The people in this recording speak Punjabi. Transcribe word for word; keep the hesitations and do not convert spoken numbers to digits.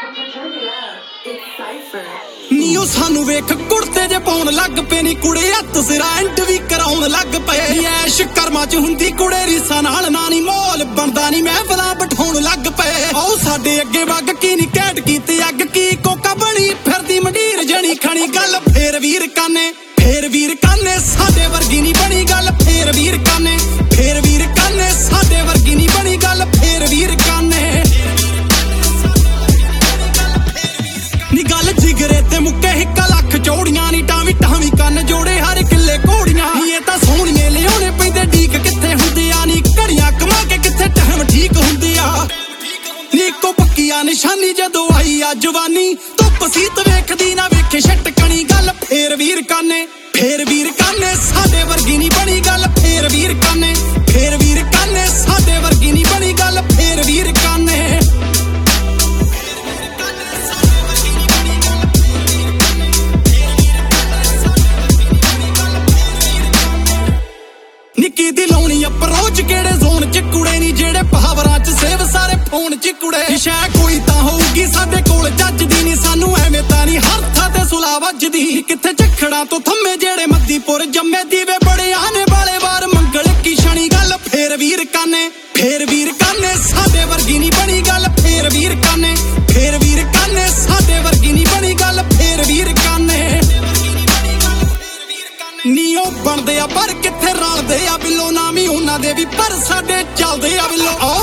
ਨੀਓ ਸਾਨੂੰ ਵੇਖ ਕੁੜਤੇ ਜੇ ਪਾਉਣ ਲੱਗ ਪਏ ਨੀ ਕੁੜੇ ਹੱਥ ਸਿਰਾ ਐਂਡ ਵੀ ਕਰਾਉਣ ਲੱਗ ਪਏ ਐਸ਼ ਕਰਮਾਂ ਚ ਹੁੰਦੀ ਕੁੜੇ ਰੀਸਾਂ ਨਾਲ ਨਾ ਨੀ ਮੋਲ ਬਣਦਾ ਨੀ ਮਹਿਫਲਾਂ ਬਿਠਾਉਣ ਲੱਗ ਪਏ ਆਓ ਸਾਡੇ ਅੱਗੇ ਵਗ ਕੀ ਨੀ ਕੈਟ ਕੀਤੀ ਅੱਗ ਕੀ ਕੋਕਾ ਬਣੀ ਫਿਰਦੀ ਮੰਡੀਰ ਜਣੀ ਖਣੀ ਗੱਲ ਫੇਰ ਵੀਰ ਕਾਨੇ ਫੇਰ ਵੀਰ ਕਾਨੇ ਸਾਡੇ ਵਰਗੀ ਨੀ ਬਣੀ ਗੱਲ ਫੇਰ ਵੀਰ ਕਾਨੇ ਫੇਰ ਵੀਰ ਕਾਨੇ ਸਾਡੇ ਵਰਗੀ ਨੀ ਬਣੀ ਗੱਲ ਫੇਰ ਵੀਰ ਕਾਨੇ ਨੀ ਗੱਲ ਜਿਗਰੇ ਤੇ ਮੁੱਕੇ ਹਿੱਕਾ ਲੱਖ ਚੌੜੀਆਂ ਨੀ ਟਾਵੀ ਟਾਵੀ ਕੰਨ ਜੋੜੇ ਹਰ ਕਿੱਲੇ ਘੋੜੀਆਂ ਨੀ ਇਹ ਤਾਂ ਸੋਹਣੀਏ ਲਿਆਉਣੇ ਪੈਂਦੇ ਢੀਕ ਕਿੱਥੇ ਹੁੰਦੇ ਆ ਨੀ ਘੜੀਆਂ ਕਮਾ ਕੇ ਕਿੱਥੇ ਟਾਈਮ ਠੀਕ ਹੁੰਦੇ ਆ ਨੀ ਇੱਕੋ ਪੱਕੀਆਂ ਨਿਸ਼ਾਨੀ ਜਦੋਂ ਆਈ ਆ ਜਵਾਨੀ ਧੁੱਪ ਸੀਤ ਵੇਖਦੀ ਨਾ ਵੇਖੇ ਛਟਕਣੀ ਗੱਲ ਫੇਰ ਵੀਰ ਕਾਨੇ ਫੇਰ ਵੀਰ ਕਾਨੇ ਸਾਡੇ ਵਰਗੀ ਨੀ ਬਣੀ ਗੱਲ ਫੇਰ ਵੀਰ ਕਾਨੇ ਫੇਰ ਵੀਰ ਕਾਨੇ ਸਾਡੇ ਵਰਗੀ ਨੀ ਬਣੀ ਗੱਲ ਫੇਰ ਵੀਰ ਕਾਨੇ ਨਿੱਕੀ ਦੀ ਲਾਉਣੀ ਅਪਰੋਚ ਕਿਹੜੇ ਜ਼ੋਨ ਚ ਕੁੜੇ ਨੀ ਜਿਹੜੇ ਪਾਵਰਾਂ ਚ ਸੇਵ ਸਾਰੇ ਫੋਨ ਚ ਕੁੜੇ ਸ਼ੈ ਕੋਈ ਤਾਂ ਹੋਊਗੀ ਸਾਡੇ ਕੋਲ ਜੱਜਦੀ ਨੀ ਸਾਨੂੰ ਐਵੇਂ ਤਾਂ ਨੀ ਹਰ ਥਾਂ ਤੇ ਸੁਲਾ ਵੱਜਦੀ ਕਿੱਥੇ ਝਖੜਾਂ ਤੋਂ ਥੰਮੇ ਜਿਹੜੇ ਮੱਦੀਪੁਰ ਜੰਮੇ ਦੀਵੇ ਬੜੇ ਆਨੇ ਵਾਲੇ ਵਾਰ ਮੰਗਲ ਕੀ ਸ਼ਣੀ ਗੱਲ ਫੇਰ ਵੀਰ ਕਾਨੇ ਫੇਰ ਵੀਰ ਕਾਨੇ ਸਾਡੇ ਵਰਗੀ ਨੀ ਬਣੀ ਗੱਲ ਫੇਰ ਵੀਰ ਕਾਨੇ ਫੇਰ ਵੀਰ ਕਾਨੇ ਸਾਡੇ ਵਰਗੀ ਨੀ ਬਣੀ ਗੱਲ ਫੇਰ ਵੀਰ ਕਾਨੇ ਨੀਓ ਬਣਦੇ ਆ ਪਰ ਕਿੱਥੇ ਰਲਦੇ ਆ ਬਿੱਲੋ ਨਾਮੀ ਉਹਨਾਂ ਦੇ ਵੀ ਪਰ ਸਾਡੇ ਚੱਲਦੇ ਆ ਬਿੱਲੋ